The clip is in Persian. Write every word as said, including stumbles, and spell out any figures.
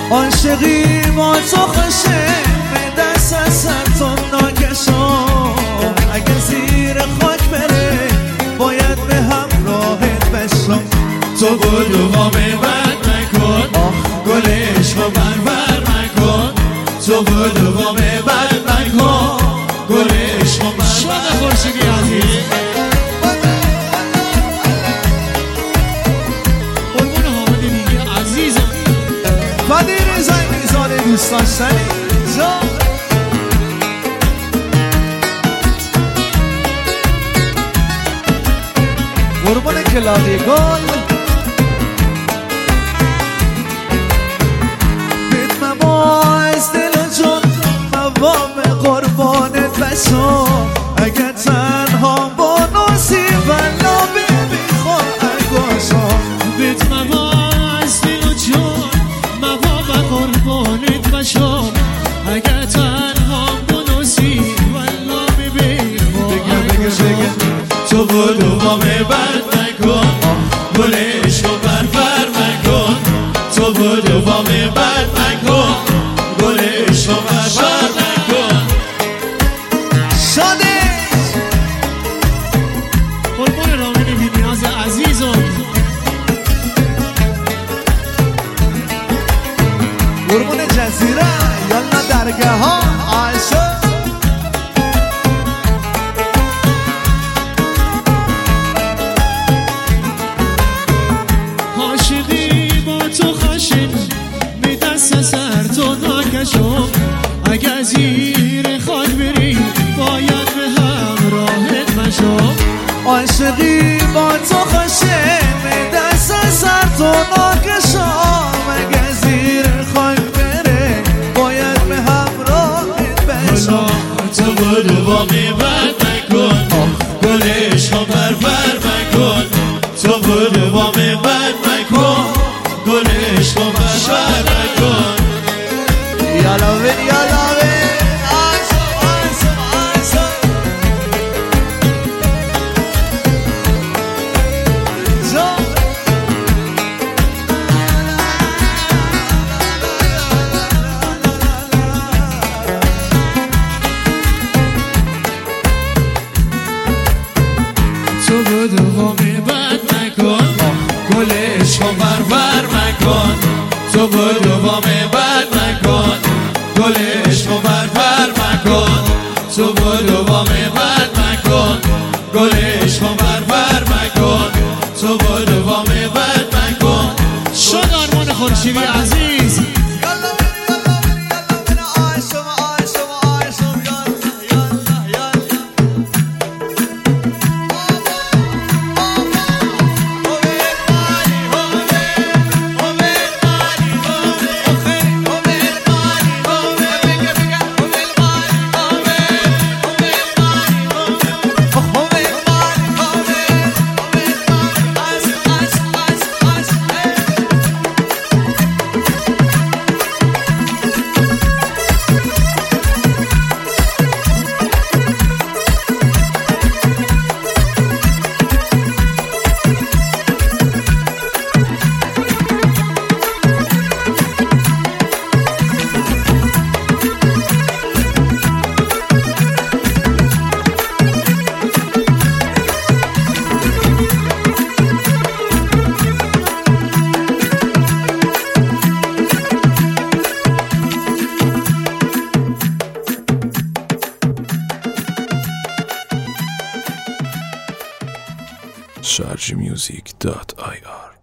عاشقی با تو خوشه به دست از سر تو ناکشم اگه زیر خاک بره باید به همراهت بشم تو بودو با بد نکن گل عشق بربر نکن تو بودو با بد نکن گل عشق بربر شاد خورشیدی عزیز قربون حامد دیگه عزیزم فدیر زنگ میزانه دوست داشتنی قربون کلاقی گل بیت مباعث دل و جون موام قربانت بشم اگر تنها بانوسی ولا بیبی خواهر گوشم بیت مباعث دل و جون موام قربانت بشم اگر تنها بانوسی ولا بیبی خواهر گوشم تو بودو با بد نکن گل عشق بربر نکن تو بودو با بد نکن گل عشق بربر نکن شاده قربون رامین بی نیاز عزیزم قربون جزیره یالا درگه ها عایشه اگه زیر خاک بری باید به همراهت بشم عاشقی با تو خوشه به دست سر تو ناکشم اگه زیر خاک بره باید به همراهت بشم تو بودو با بد نکن گل عشق بربر نکن تو بودو با بد نکن گل عشق بربر نکن یالا بین یالا بین آیسا آیسا آیسا تو بودو با بد نکن گل عشق بربر نکن تو بودو با بد نکن گل عشق بربر مکن تو بودو با بد نکن گل عشق بربر مکن تو بودو با بد نکن شد آرمان خورشیدی عزیز sharjmusic dot i r